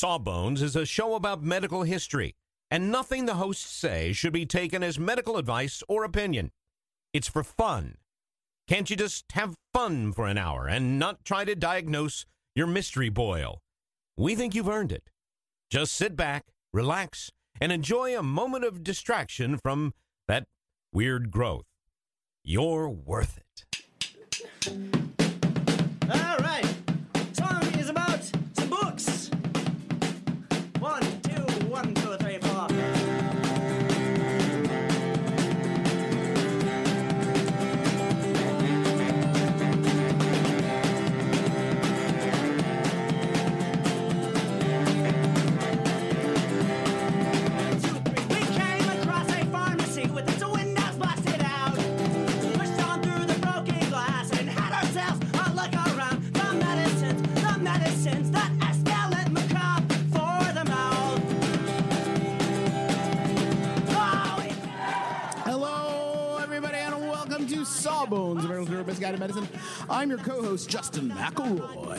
Sawbones is a show about medical history, and nothing the hosts say should be taken as medical advice or opinion. It's for fun. Can't you just have fun for an hour and not try to diagnose your mystery boil? We think you've earned it. Just sit back, relax, and enjoy a moment of distraction from that weird growth. You're worth it. All right. Song is about some books. 1, 2, 1, 2, 3, 4. Sawbones, America's Best Guide to Medicine. I'm your co-host, Justin McElroy.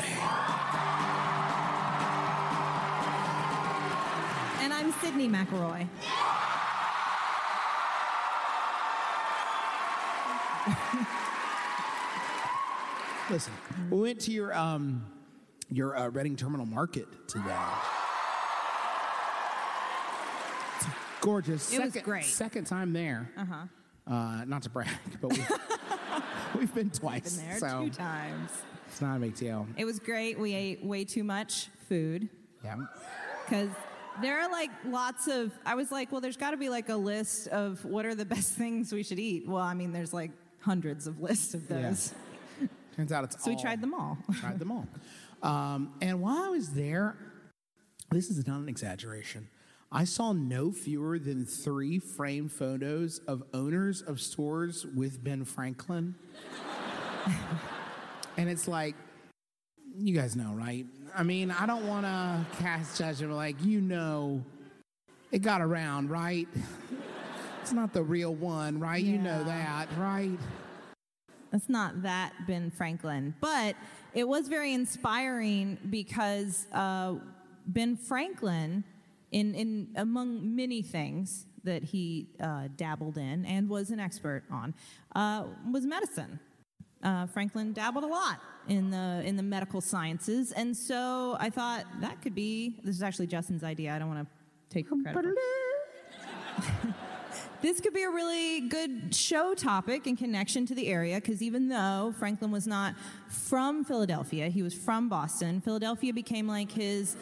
And I'm Sydney McElroy. Listen, we went to your Reading Terminal Market today. It's gorgeous. It was great. Second time there. Uh-huh. Not to brag, but we've been twice. Been there so 2 times. It's not a big deal. It was great. We ate way too much food. Yeah. Because there are lots of, I was like, well, there's got to be a list of what are the best things we should eat. Well, I mean, there's hundreds of lists of those. Yeah. Turns out it's so we tried them all. Tried them all. And while I was there, this is not an exaggeration, I saw no fewer than 3 framed photos of owners of stores with Ben Franklin. And it's like, you guys know, right? I mean, I don't want to cast judgment, it got around, right? It's not the real one, right? Yeah. You know that, right? It's not that Ben Franklin. But it was very inspiring because Ben Franklin, in among many things that he dabbled in and was an expert on, was medicine. Franklin dabbled a lot in the medical sciences, and so I thought that could be. This is actually Justin's idea. I don't want to take credit for it. This could be a really good show topic in connection to the area, because even though Franklin was not from Philadelphia, he was from Boston. Philadelphia became his.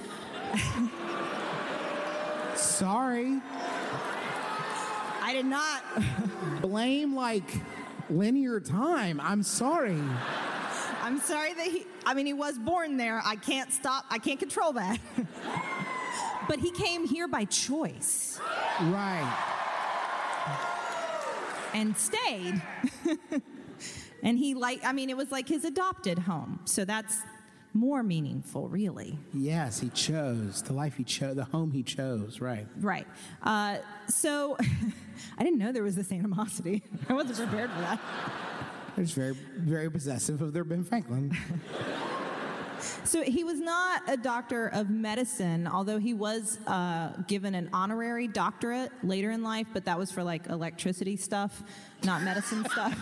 Sorry. I did not. Blame linear time. I'm sorry. I'm sorry that he was born there. I can't control that. But he came here by choice. Right. And stayed. And it was his adopted home. So that's more meaningful, really. Yes, he chose the life he chose, the home he chose, right. Right. So I didn't know there was this animosity. I wasn't prepared for that. They're just very, very possessive of their Ben Franklin. So he was not a doctor of medicine, although he was given an honorary doctorate later in life, but that was for electricity stuff, not medicine stuff.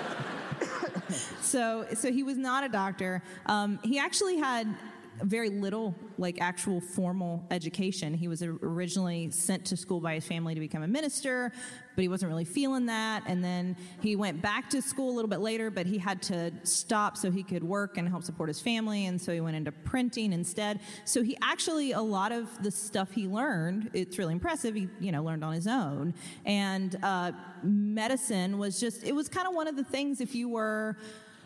So he was not a doctor. He actually had very little actual formal education. He was originally sent to school by his family to become a minister, but he wasn't really feeling that. And then he went back to school a little bit later, but he had to stop so he could work and help support his family. And so he went into printing instead. So he actually, a lot of the stuff he learned, it's really impressive. He, learned on his own. And medicine was it was kind of one of the things, if you were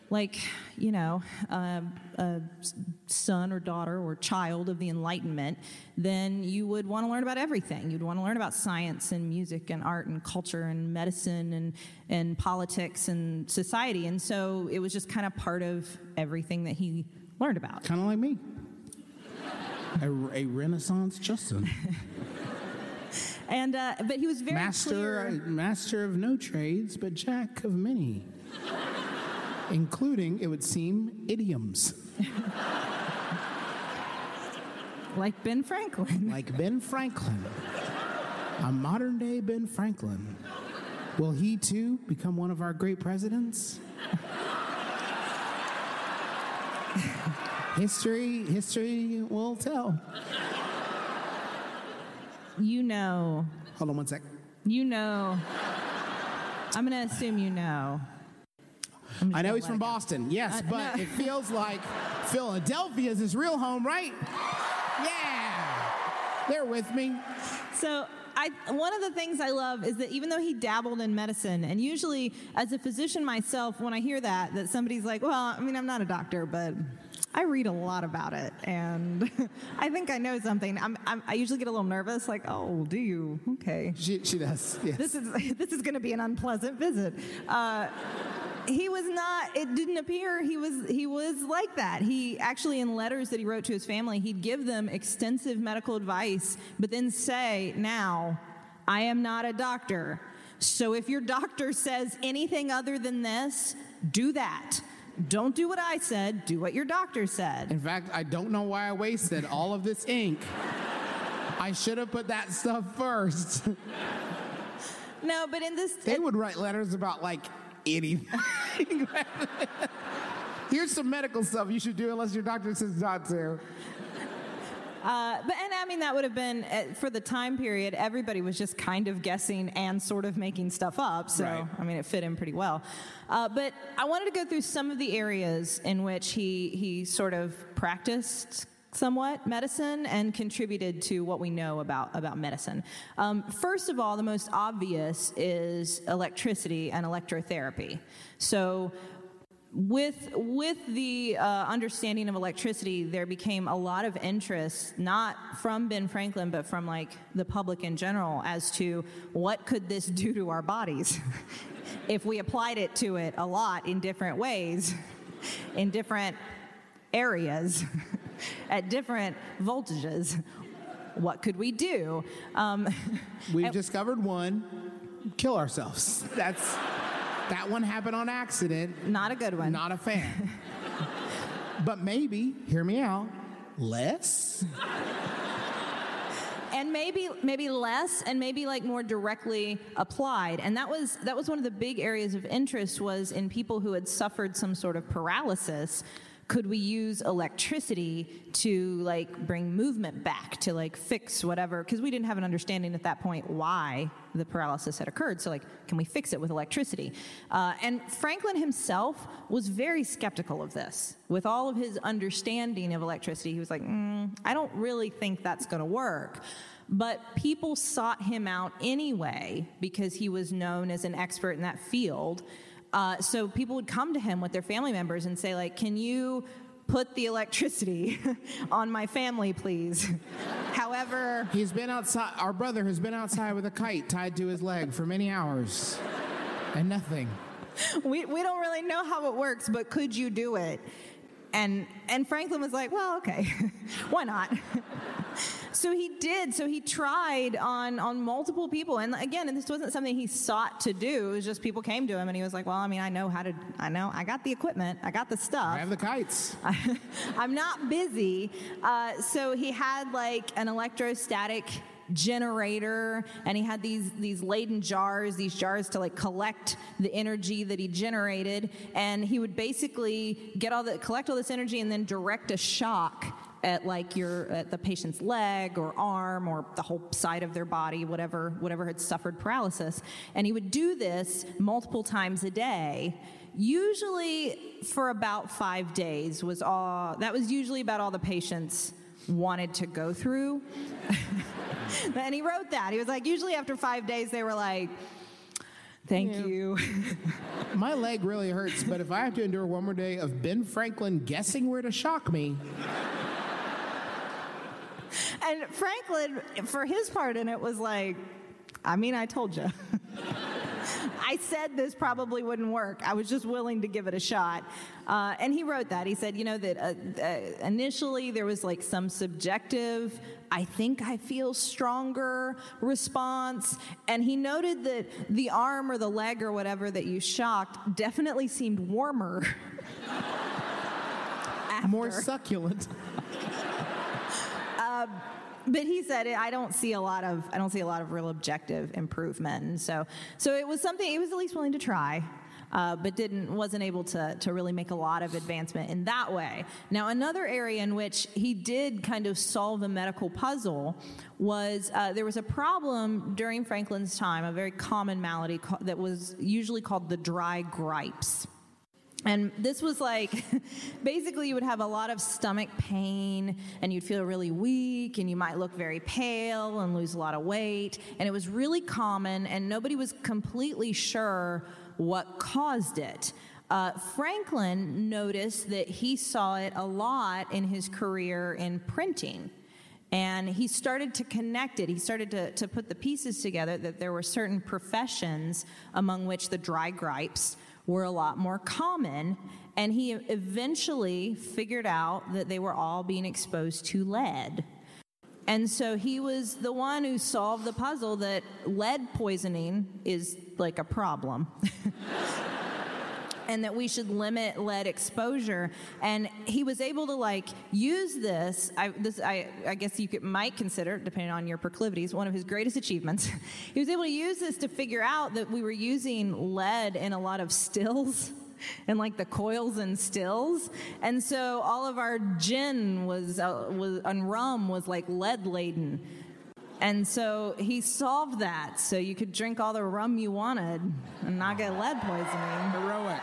a son or daughter or child of the Enlightenment, then you would want to learn about everything. You'd want to learn about science and music and art and culture and medicine and politics and society. And so it was just kind of part of everything that he learned about. Kind of like me. A Renaissance Justin. And but he was very master of no trades, but jack of many. Including, it would seem, idioms. Like Ben Franklin. Like Ben Franklin. A modern day Ben Franklin. Will he too become one of our great presidents? History will tell. You know. Hold on one sec. You know. I'm going to assume you know. I know he's from Boston, yes, but no. it feels like Philadelphia is his real home, right? Yeah. They're with me. So one of the things I love is that even though he dabbled in medicine, and usually as a physician myself, when I hear that somebody's like, well, I mean, I'm not a doctor, but I read a lot about it, and I think I know something. I usually get a little nervous, like, oh, do you? Okay. She does, yes. This is going to be an unpleasant visit. He was not, it didn't appear he was like that. He actually, in letters that he wrote to his family, he'd give them extensive medical advice, but then say, now, I am not a doctor. So if your doctor says anything other than this, do that. Don't do what I said, do what your doctor said. In fact, I don't know why I wasted all of this ink. I should have put that stuff first. No, but in this... They would write letters about, like, anything. Here's some medical stuff you should do unless your doctor says not to. And I mean, that would have been, for the time period, everybody was just kind of guessing and sort of making stuff up. So, right. I mean, it fit in pretty well. But I wanted to go through some of the areas in which he sort of practiced somewhat medicine and contributed to what we know about medicine. First of all, the most obvious is electricity and electrotherapy. So with the understanding of electricity, there became a lot of interest, not from Ben Franklin, but from like the public in general, as to what could this do to our bodies if we applied it to it a lot in different ways, in different areas, at different voltages. What could we do? We've discovered one: kill ourselves. That one happened on accident. Not a good one. Not a fan. But maybe, hear me out, less? And maybe less, and maybe like more directly applied. And that was one of the big areas of interest, was in people who had suffered some sort of paralysis. Could we use electricity to like bring movement back, to like fix whatever? Because we didn't have an understanding at that point why the paralysis had occurred. So like, can we fix it with electricity? And Franklin himself was very skeptical of this. With all of his understanding of electricity, he was like, I don't really think that's going to work. But people sought him out anyway because he was known as an expert in that field. So people would come to him with their family members and say, like, can you put the electricity on my family, please? However... He's been outside, our brother has been outside with a kite tied to his leg for many hours, and nothing. We don't really know how it works, but could you do it? And Franklin was like, well, okay, why not? So he did. So he tried on multiple people. And again, this wasn't something he sought to do. It was just people came to him and he was like, well, I mean, I got the equipment. I got the stuff. I have the kites. I'm not busy. So he had like an electrostatic generator, and he had these Leyden jars, these jars to like collect the energy that he generated, and he would basically collect all this energy and then direct a shock at the patient's leg or arm or the whole side of their body, whatever had suffered paralysis. And he would do this multiple times a day, usually for about 5 days. That was usually about all the patients wanted to go through. And he wrote that. He was like, usually after 5 days, they were like, thank you. My leg really hurts, but if I have to endure one more day of Ben Franklin guessing where to shock me... And Franklin, for his part in it, was like, I mean, I told you. I said this probably wouldn't work. I was just willing to give it a shot. And he wrote that. He said, that initially there was like some subjective, I think I feel stronger response. And he noted that the arm or the leg or whatever that you shocked definitely seemed warmer. More succulent. But he said, I don't see a lot of real objective improvement. And so it was something he was at least willing to try, but wasn't able to really make a lot of advancement in that way. Now, another area in which he did kind of solve a medical puzzle was there was a problem during Franklin's time, a very common malady that was usually called the dry gripes. And this was like, basically you would have a lot of stomach pain and you'd feel really weak and you might look very pale and lose a lot of weight. And it was really common and nobody was completely sure what caused it. Franklin noticed that he saw it a lot in his career in printing. And he started to connect it. He started to put the pieces together that there were certain professions among which the dry gripes were a lot more common, and he eventually figured out that they were all being exposed to lead. And so he was the one who solved the puzzle that lead poisoning is like a problem. And that we should limit lead exposure. And he was able to use this. I guess you might consider, depending on your proclivities, one of his greatest achievements. He was able to use this to figure out that we were using lead in a lot of stills, and the coils and stills. And so all of our gin and rum was lead laden. And so he solved that, so you could drink all the rum you wanted and not get lead poisoning. Heroic.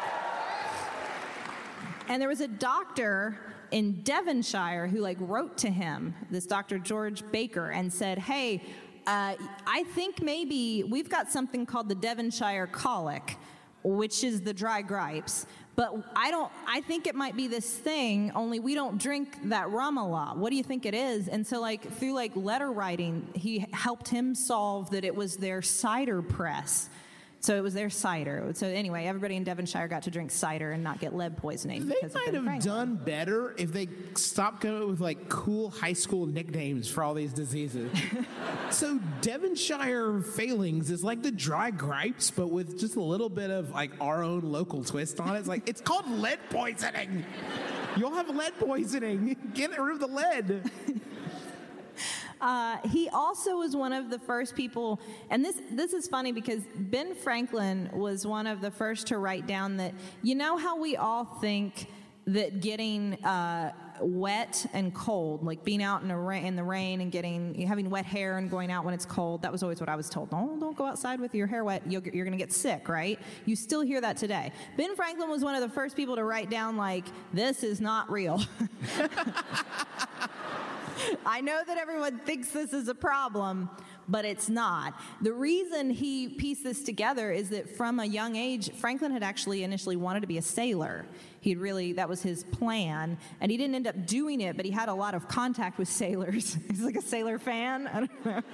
And there was a doctor in Devonshire who wrote to him, this Dr. George Baker, and said, hey, I think maybe we've got something called the Devonshire colic, which is the dry gripes. But I think it might be this thing, only we don't drink that rum a lot. What do you think it is? And so through letter writing, he helped him solve that it was their cider press. So it was their cider. So anyway, everybody in Devonshire got to drink cider and not get lead poisoning. They might have done better if they stopped going with cool high school nicknames for all these diseases. So Devonshire failings is like the dry gripes, but with just a little bit of our own local twist on it. It's called lead poisoning. You'll have lead poisoning. Get rid of the lead. He also was one of the first people, and this is funny because Ben Franklin was one of the first to write down that, you know how we all think that getting wet and cold, being out in the rain and having wet hair and going out when it's cold, that was always what I was told. Oh, don't go outside with your hair wet. You're going to get sick, right? You still hear that today. Ben Franklin was one of the first people to write down, this is not real. I know that everyone thinks this is a problem, but it's not. The reason he pieced this together is that from a young age, Franklin had actually initially wanted to be a sailor. That was his plan, and he didn't end up doing it, but he had a lot of contact with sailors. He's a sailor fan. I don't know.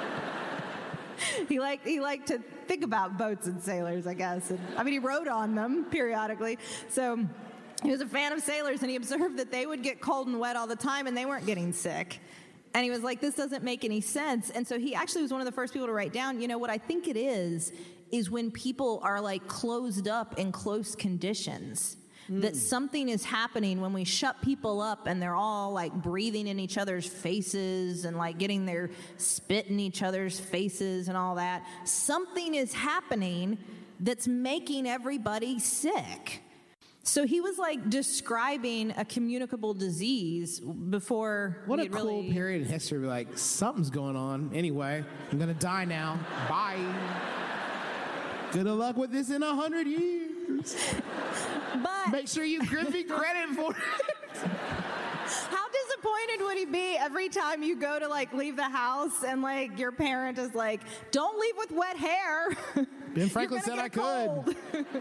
He liked to think about boats and sailors, I guess. He wrote on them periodically. So he was a fan of sailors, and he observed that they would get cold and wet all the time, and they weren't getting sick. And he was like, this doesn't make any sense. And so he actually was one of the first people to write down, what I think it is when people are closed up in close conditions. That something is happening when we shut people up and they're all breathing in each other's faces and getting their spit in each other's faces and all that. Something is happening that's making everybody sick. So he was describing a communicable disease before. What a cool period in history. Something's going on. Anyway, I'm going to die now. Bye. Good luck with this in 100 years. But make sure you give me credit for it. How disappointed would he be every time you go to leave the house and your parent is don't leave with wet hair. Ben Franklin said I could.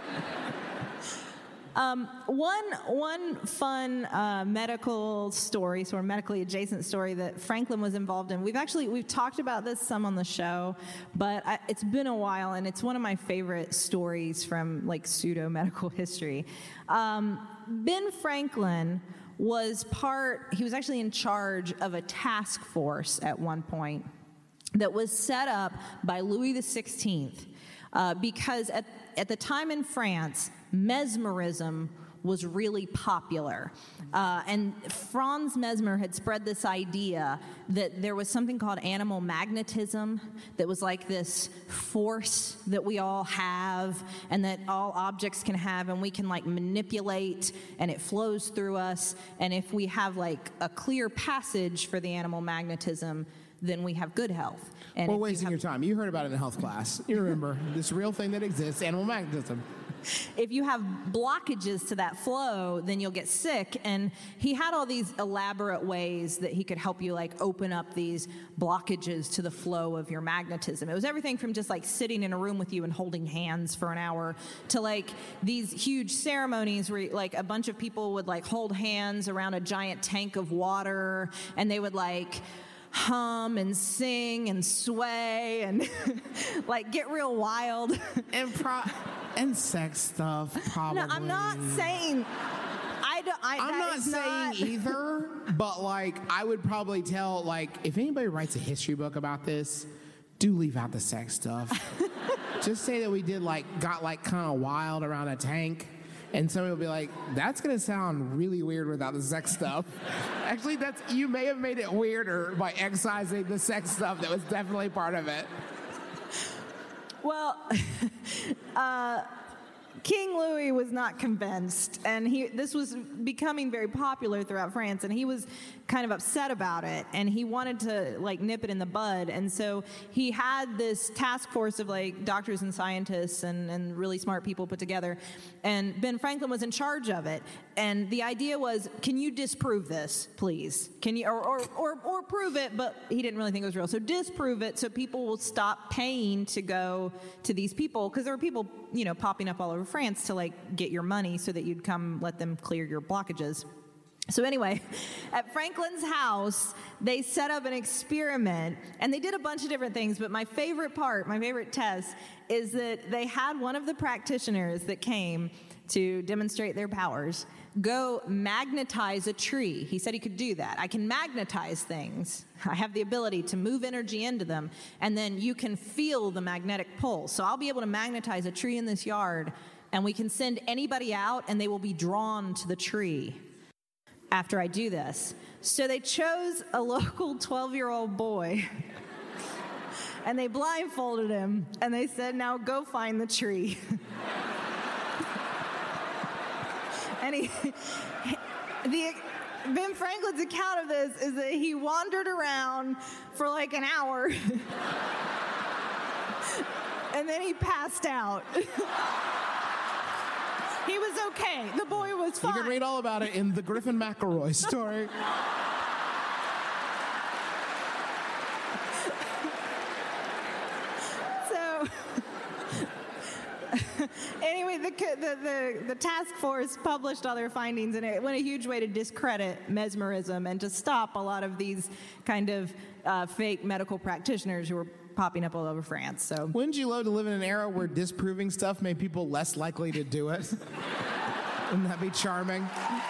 One fun medical story, sort of medically adjacent story that Franklin was involved in. We've talked about this some on the show, but it's been a while, and it's one of my favorite stories from pseudo medical history. Ben Franklin he was actually in charge of a task force at one point that was set up by Louis XVI, because at the time in France, mesmerism was really popular. And Franz Mesmer had spread this idea that there was something called animal magnetism that was like this force that we all have and that all objects can have, and we can like manipulate, and it flows through us. And if we have like a clear passage for the animal magnetism, then we have good health. And We're wasting your time. You heard about it in health class. You remember this real thing that exists, animal magnetism. If you have blockages to that flow, then you'll get sick. And he had all these elaborate ways that he could help you like open up these blockages to the flow of your magnetism. It was everything from just like sitting in a room with you and holding hands for an hour to like these huge ceremonies where like a bunch of people would like hold hands around a giant tank of water, and they would like hum and sing and sway and like get real wild. And sex stuff, probably. No, I'm not saying. I'm not saying either, but like I would probably tell, like, if anybody writes a history book about this, do leave out the sex stuff. Just say that we got kind of wild around a tank. And somebody will be like, that's going to sound really weird without the sex stuff. Actually, you may have made it weirder by excising the sex stuff that was definitely part of it. Well, King Louis was not convinced, and this was becoming very popular throughout France, and he was kind of upset about it, and he wanted to like nip it in the bud. And so he had this task force of like doctors and scientists and really smart people put together, and Ben Franklin was in charge of it. And the idea was, can you disprove this, please? Can you or prove it? But he didn't really think it was real, so disprove it so people will stop paying to go to these people, because there were people popping up all over France to like get your money so that you'd come let them clear your blockages. So anyway, at Franklin's house, they set up an experiment, and they did a bunch of different things, but my favorite test, is that they had one of the practitioners that came to demonstrate their powers go magnetize a tree. He said he could do that. I can magnetize things. I have the ability to move energy into them, and then you can feel the magnetic pull. So I'll be able to magnetize a tree in this yard, and we can send anybody out, and they will be drawn to the tree after I do this. So they chose a local 12-year-old boy, and they blindfolded him, and they said, now go find the tree. And Ben Franklin's account of this is that he wandered around for like an hour, and then he passed out. He was okay. The boy was fine. You can read all about it in the Griffin McElroy story. So, anyway, the task force published all their findings, and it went a huge way to discredit mesmerism and to stop a lot of these kind of fake medical practitioners who were popping up all over France. So, Wouldn't you love to live in an era where disproving stuff made people less likely to do it? Wouldn't that be charming?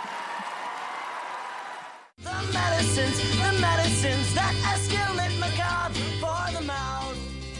The medicines that escalate macabre for the mouth.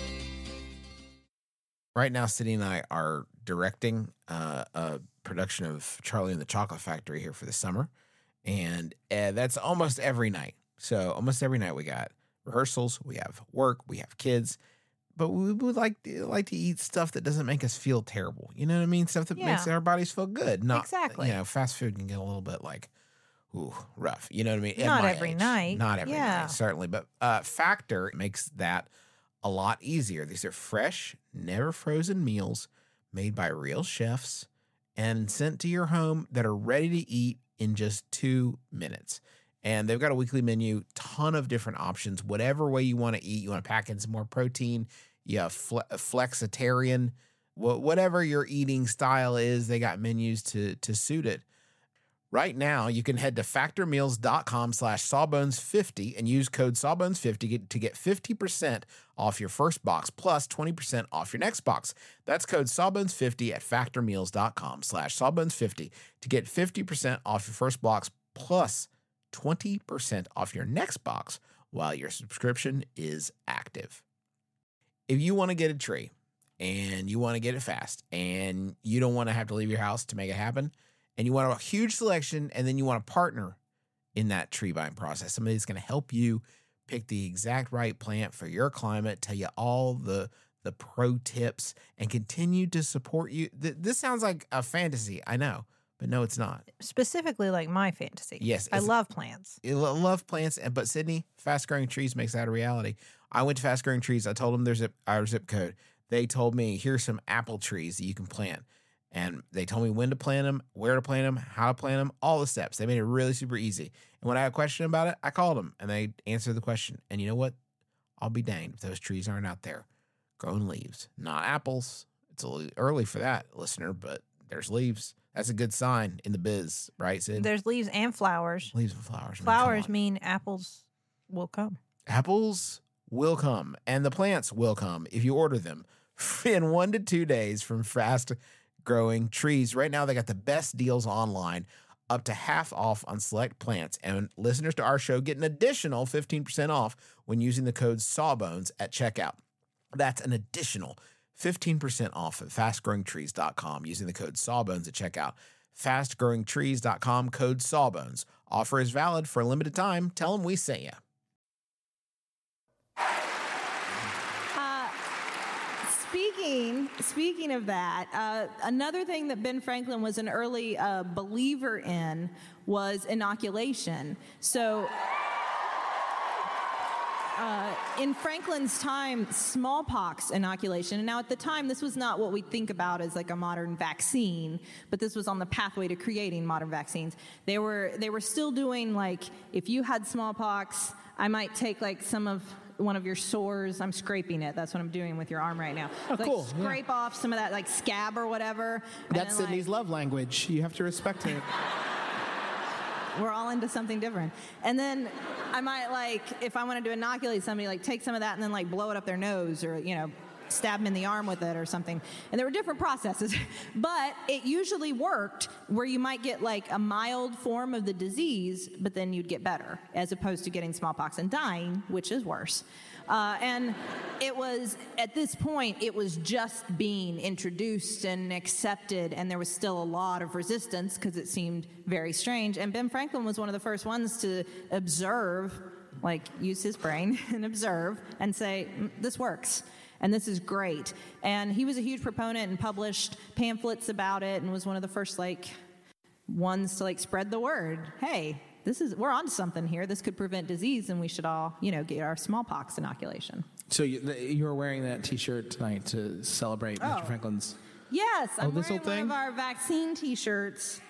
Right now, Sydney and I are directing a production of Charlie and the Chocolate Factory here for the summer, and that's almost every night. So almost every night we got rehearsals, we have work, we have kids, but we would like to eat stuff that doesn't make us feel terrible. You know what I mean? Stuff that makes our bodies feel good. Not exactly. Fast food can get a little bit like, ooh, rough. You know what I mean? Not every night. Not every night, certainly. But Factor makes that a lot easier. These are fresh, never frozen meals made by real chefs and sent to your home that are ready to eat in just 2 minutes. And they've got a weekly menu, ton of different options, whatever way you want to eat. You want to pack in some more protein, you have flexitarian, whatever your eating style is, they got menus to suit it. Right now, you can head to factormeals.com/sawbones50 and use code sawbones50 to get 50% off your first box plus 20% off your next box. That's code sawbones50 at factormeals.com/sawbones50 to get 50% off your first box plus 20% off your next box while your subscription is active. If you want to get a tree and you want to get it fast and you don't want to have to leave your house to make it happen, and you want a huge selection, and then you want a partner in that tree buying process. Somebody that's going to help you pick the exact right plant for your climate, tell you all the pro tips, and continue to support you. This sounds like a fantasy, I know, but no, it's not. Specifically like my fantasy. Yes. I love plants. I love plants, but Sydney, Fast Growing Trees makes that a reality. I went to Fast Growing Trees. I told them there's our zip code. They told me, here's some apple trees that you can plant. And they told me when to plant them, where to plant them, how to plant them, all the steps. They made it really super easy. And when I had a question about it, I called them, and they answered the question. And you know what? I'll be danged if those trees aren't out there growing leaves, not apples. It's a little early for that, listener, but there's leaves. That's a good sign in the biz, right, Sid? There's leaves and flowers. Leaves and flowers. Flowers mean apples will come. Apples will come, and the plants will come if you order them in 1 to 2 days from Fast Growing Trees. Right now, they got the best deals online, up to half off on select plants, and listeners to our show get an additional 15% off when using the code SAWBONES at checkout. That's an additional 15% off at fastgrowingtrees.com using the code SAWBONES at checkout. Fastgrowingtrees.com, code SAWBONES. Offer is valid for a limited time. Tell them we sent you. Speaking of that, another thing that Ben Franklin was an early believer in was inoculation. So in Franklin's time, smallpox inoculation, and now at the time, this was not what we think about as like a modern vaccine, but this was on the pathway to creating modern vaccines. They were still doing, like, if you had smallpox, I might take like some of one of your sores. I'm scraping it. That's what I'm doing with your arm right now. Oh, like, cool. Scrape off some of that like scab or whatever. That's then, Sydney's love language. You have to respect it. We're all into something different. And then I might, like, if I wanted to inoculate somebody, like take some of that and then like blow it up their nose, or, you know, stab them in the arm with it or something. And there were different processes, but it usually worked where you might get like a mild form of the disease, but then you'd get better, as opposed to getting smallpox and dying, which is worse. And it was, at this point, it was just being introduced and accepted, and there was still a lot of resistance because it seemed very strange. And Ben Franklin was one of the first ones to observe, like use his brain and observe and say, this works. And this is great. And he was a huge proponent and published pamphlets about it, and was one of the first like ones to like spread the word. Hey, we're onto something here. This could prevent disease, and we should all, you know, get our smallpox inoculation. So you were wearing that T-shirt tonight to celebrate Mr. Franklin's. Yes, I'm this wearing whole thing? one of our vaccine T-shirts.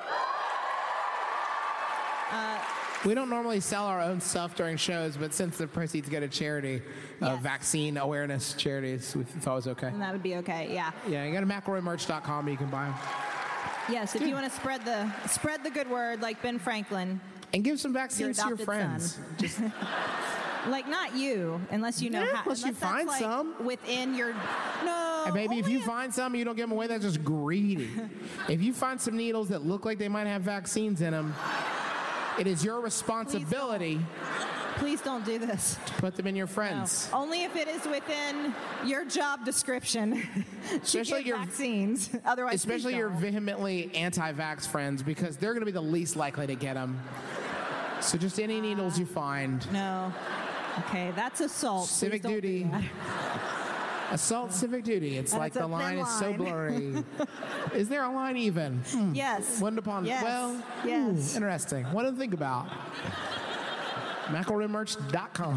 We don't normally sell our own stuff during shows, but since the proceeds go to charity, Yes. vaccine awareness charities, we thought it was okay. And that would be okay, yeah. Yeah, you go to McElroymerch.com, you can buy them. Yes, if you want to spread the good word like Ben Franklin. And give some vaccines to your adopted friends. son. Just, Like, not you, unless you know Yeah, how. unless you that's, find like, some. within your. No. and maybe if only you find some and you don't give them away, that's just greedy. If you find some needles that look like they might have vaccines in them, it is your responsibility Please don't do this. to put them in your No. friends. Only if it is within your job description. Especially to get your- vaccines. Otherwise, Especially please your don't. vehemently anti-vax friends, because they're going to be the least likely to get them. So just any needles you find. No. Okay, that's assault. Please Civic don't do duty. that. Assault civic duty. It's And like it's a the line thin is so line. blurry. Is there a line even? Yes. One upon Yes. well, Yes. interesting. What to think about? McElroymerch.com.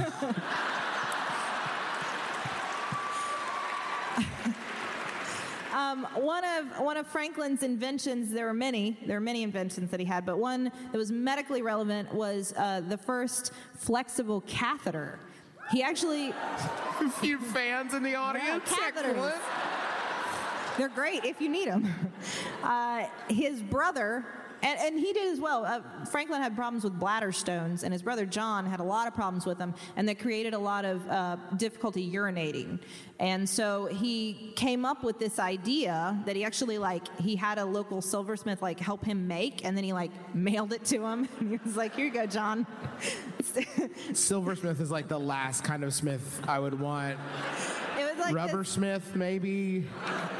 One of Franklin's inventions, there were many inventions that he had, but one that was medically relevant was the first flexible catheter. He actually, A few fans in the audience. catheters. Excellent. they're great if you need them. His brother, and he did as well. Franklin had problems with bladder stones, and his brother John had a lot of problems with them, and that created a lot of difficulty urinating. And so he came up with this idea that he actually, he had a local silversmith help him make, and then he mailed it to him. And he was like, "Here you go, John." Silversmith is like the last kind of smith I would want. It was like this- Rubbersmith, maybe.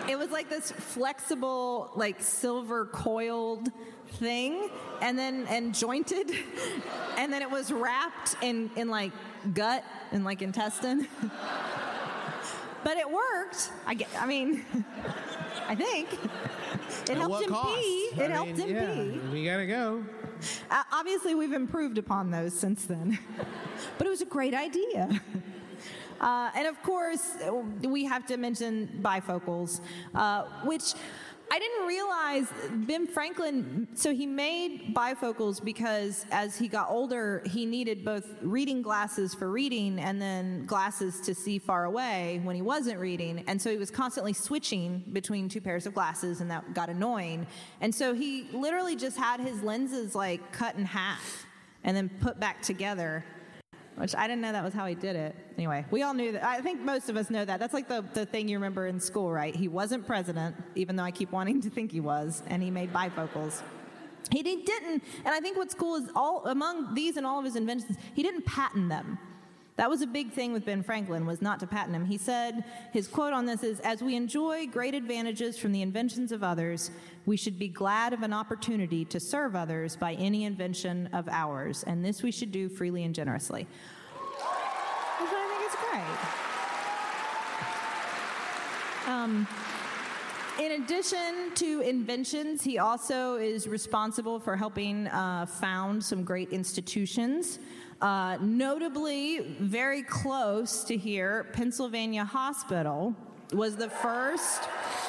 It was like this flexible, like silver coiled thing, and jointed, and then it was wrapped in like gut and like intestine. But it worked. I mean, I think it helped him pee. It helped him pee. We gotta go. Obviously, we've improved upon those since then, but it was a great idea. And of course, we have to mention bifocals, which I didn't realize Ben Franklin, so he made bifocals because as he got older, he needed both reading glasses for reading and then glasses to see far away when he wasn't reading. And so he was constantly switching between two pairs of glasses, and that got annoying. And so he literally just had his lenses like cut in half and then put back together, which I didn't know that was how he did it. Anyway, we all knew that. I think most of us know that. That's like the thing you remember in school, right? He wasn't president, even though I keep wanting to think he was, and he made bifocals. He didn't, and I think what's cool is among these and all of his inventions, he didn't patent them. That was a big thing with Ben Franklin, was not to patent them. He said, his quote on this is, "As we enjoy great advantages from the inventions of others, we should be glad of an opportunity to serve others by any invention of ours, and this we should do freely and generously." Which I think is great. In addition to inventions, he also is responsible for helping found some great institutions. Notably, very close to here, Pennsylvania Hospital was the first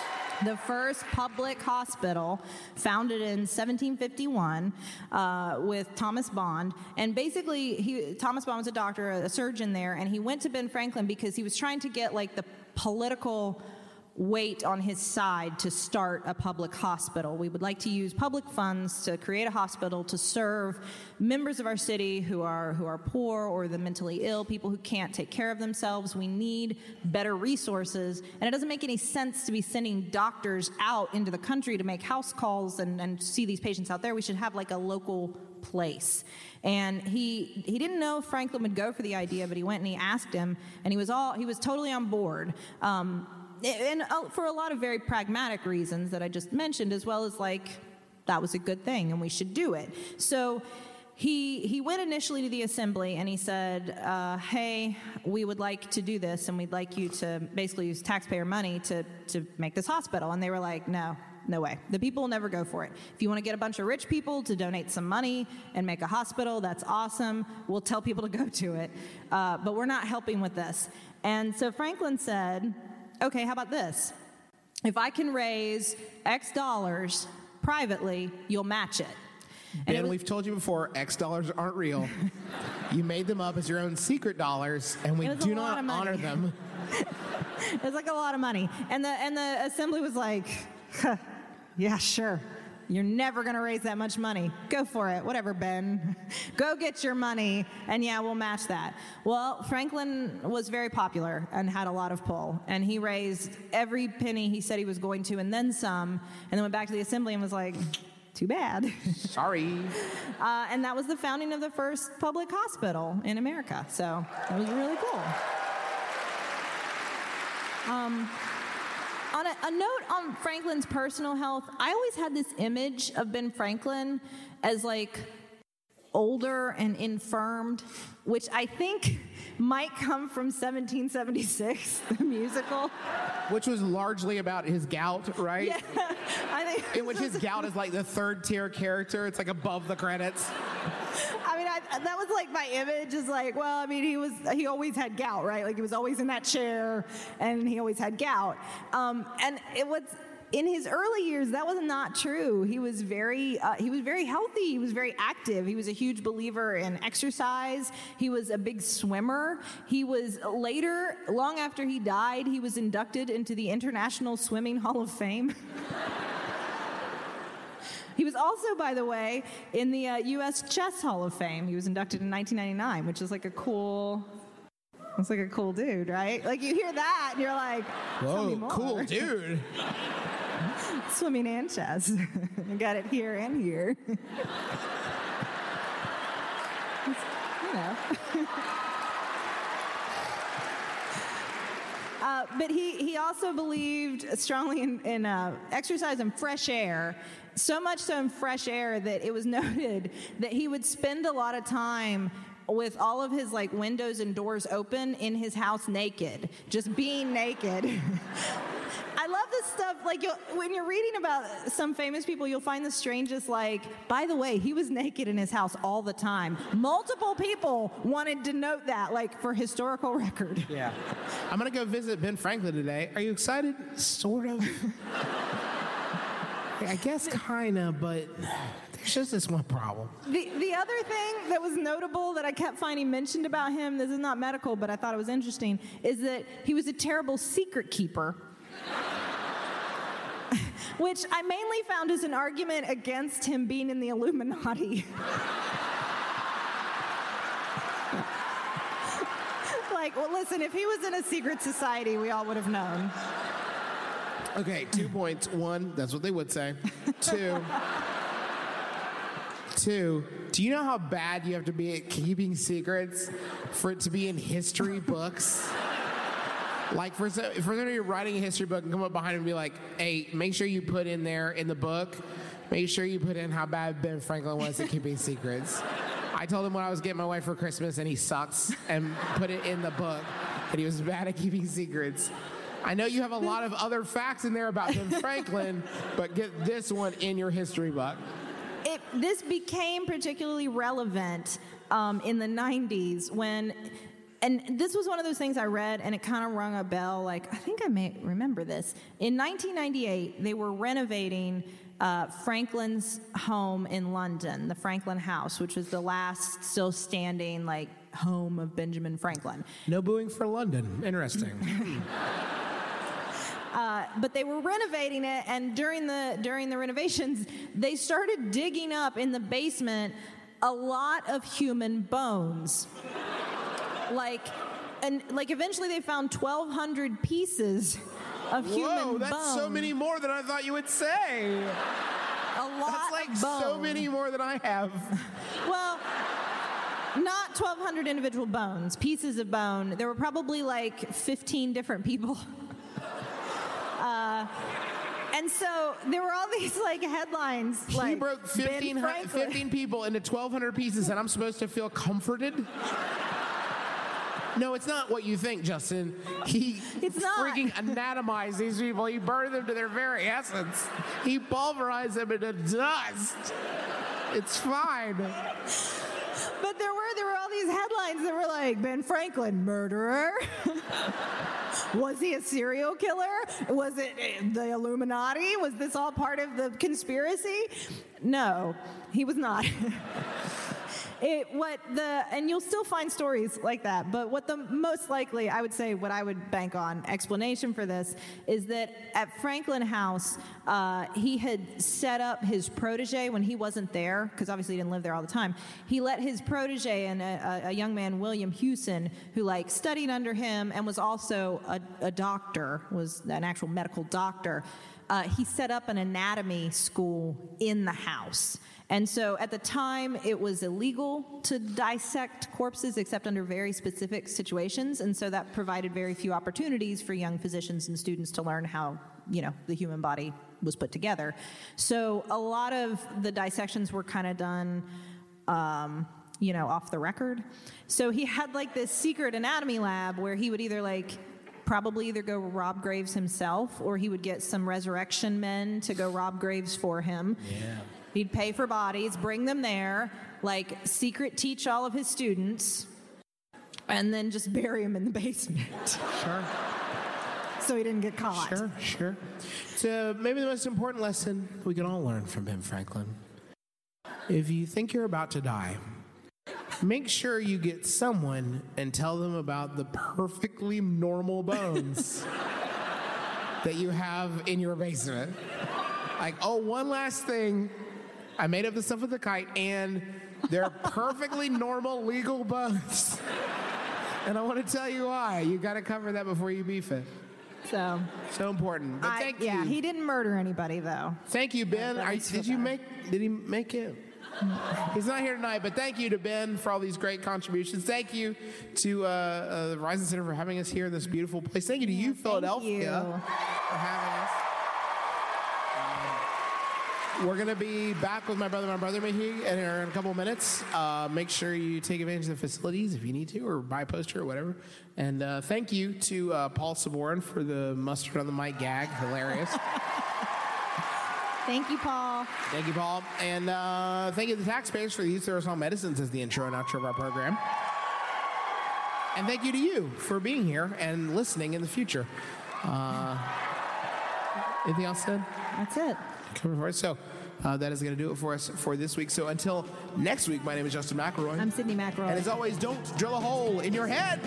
public hospital founded in 1751 with Thomas Bond. And basically, Thomas Bond was a doctor, a surgeon there, and he went to Ben Franklin because he was trying to get like the political weight on his side to start a public hospital. We would like to use public funds to create a hospital to serve members of our city who are poor or the mentally ill, people who can't take care of themselves. We need better resources, and it doesn't make any sense to be sending doctors out into the country to make house calls and see these patients out there. We should have like a local place. And he didn't know if Franklin would go for the idea, but he went and he asked him, and he was totally on board. And for a lot of very pragmatic reasons that I just mentioned, as well as like, that was a good thing and we should do it. So he went initially to the assembly and he said, hey, we would like to do this and we'd like you to basically use taxpayer money to make this hospital. And they were like, no way. The people will never go for it. If you want to get a bunch of rich people to donate some money and make a hospital, that's awesome. We'll tell people to go to it. But we're not helping with this. And so Franklin said, okay, how about this? If I can raise X dollars privately, you'll match it. Ben, we've told you before, X dollars aren't real. You made them up as your own secret dollars, and we do not honor them. It's like a lot of money. And the assembly was like, huh, yeah, sure. You're never going to raise that much money. Go for it. Whatever, Ben. Go get your money, and yeah, we'll match that. Well, Franklin was very popular and had a lot of pull, and he raised every penny he said he was going to and then some, and then went back to the assembly and was like, too bad. Sorry. And that was the founding of the first public hospital in America, so it was really cool. On a note on Franklin's personal health, I always had this image of Ben Franklin as like older and infirmed, which I think might come from 1776, the musical. Which was largely about his gout, right? Yeah, I think. In which his gout is like the third tier character. It's like above the credits. I mean, that was like my image is like, well, I mean, he always had gout, right? Like he was always in that chair and he always had gout. And it was, in his early years, that was not true. He was very healthy. He was very active. He was a huge believer in exercise. He was a big swimmer. He was later, long after he died, he was inducted into the International Swimming Hall of Fame. He was also, by the way, in the U.S. Chess Hall of Fame. He was inducted in 1999, which is like a cool... It's like a cool dude, right? Like you hear that and you're like, tell me more. Cool dude. Swimming and chess. Got it here and here. You know. But he also believed strongly in exercise and fresh air. So much so in fresh air that it was noted that he would spend a lot of time with all of his like windows and doors open in his house naked, just being naked. I love this stuff. Like when you're reading about some famous people, you'll find the strangest, like, by the way, he was naked in his house all the time. Multiple people wanted to note that, like, for historical record. Yeah. I'm going to go visit Ben Franklin today. Are you excited? Sort of. I guess kind of, but there's just this one problem. The other thing that was notable that I kept finding mentioned about him, this is not medical, but I thought it was interesting, is that he was a terrible secret keeper. Which I mainly found as an argument against him being in the Illuminati. Like, well, listen, if he was in a secret society, we all would have known. Okay, 2 points. One, that's what they would say. Two, do you know how bad you have to be at keeping secrets for it to be in history books? Like, for somebody you're writing a history book and come up behind him and be like, hey, make sure you put in there in the book, make sure you put in how bad Ben Franklin was at keeping secrets. I told him what I was getting my wife for Christmas, and he sucks, and put it in the book that he was bad at keeping secrets. I know you have a lot of other facts in there about Ben Franklin, but get this one in your history book. This became particularly relevant in the 90s when... And this was one of those things I read, and it kind of rung a bell. Like, I think I may remember this. In 1998, they were renovating Franklin's home in London, the Franklin House, which was the last still standing, like, home of Benjamin Franklin. No booing for London. Interesting. But they were renovating it, and during the renovations, they started digging up in the basement a lot of human bones. Like eventually they found 1,200 pieces of human bones. Whoa, that's so many more than I thought you would say. A lot That's like of bone. so many more than I have. Well, not 1,200 individual bones, pieces of bone. There were probably like 15 different people. And so there were all these like headlines. He like, broke Ben Franklin. 15 people into 1,200 pieces, and I'm supposed to feel comforted? No, it's not what you think, Justin. He It's not. freaking anatomized these people. He burned them to their very essence. He pulverized them into dust. It's fine. But there were all these headlines that were like, Ben Franklin, murderer? Was he a serial killer? Was it the Illuminati? Was this all part of the conspiracy? No, he was not. And you'll still find stories like that, but what the most likely, I would say, what I would bank on explanation for this is that at Franklin House, he had set up his protege when he wasn't there, because obviously he didn't live there all the time. He let his protege and a young man, William Hewson, who like studied under him and was also a doctor, was an actual medical doctor. He set up an anatomy school in the house. And so at the time, it was illegal to dissect corpses except under very specific situations. And so that provided very few opportunities for young physicians and students to learn how, the human body was put together. So a lot of the dissections were kind of done, off the record. So he had like this secret anatomy lab where he would probably either go rob graves himself, or he would get some resurrection men to go rob graves for him. Yeah. He'd pay for bodies, bring them there, secret teach all of his students, and then just bury him in the basement. Sure. So he didn't get caught. Sure. So maybe the most important lesson we can all learn from Ben Franklin. If you think you're about to die, make sure you get someone and tell them about the perfectly normal bones that you have in your basement. One last thing. I made up the stuff with the kite, and they're perfectly normal legal bones. And I want to tell you why. You got to cover that before you beef it. So important. But thank you. Yeah, he didn't murder anybody, though. Thank you, Ben. That makes me Did feel he better. make it? He's not here tonight, but thank you to Ben for all these great contributions. Thank you to the Verizon Center for having us here in this beautiful place. Thank you to you, Philadelphia, for having us. We're going to be back with my brother Mihi in a couple of minutes. Make sure you take advantage of the facilities if you need to, or buy a poster or whatever. And thank you to Paul Saborin for the mustard on the mic gag. Hilarious. Thank you, Paul. Thank you, Paul. And thank you to the taxpayers for the use of their small medicines as the intro and outro of our program. And thank you to you for being here and listening in the future. Anything else said? That's it. So that is going to do it for us for this week. So until next week, my name is Justin McElroy. I'm Sydney McElroy. And as always, don't drill a hole in your head.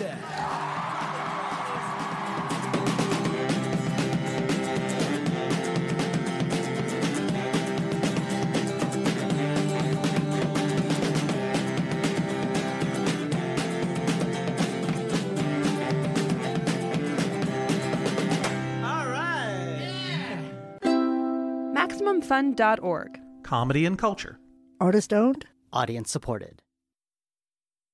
MaximumFun.org. Comedy and culture. Artist owned, audience supported.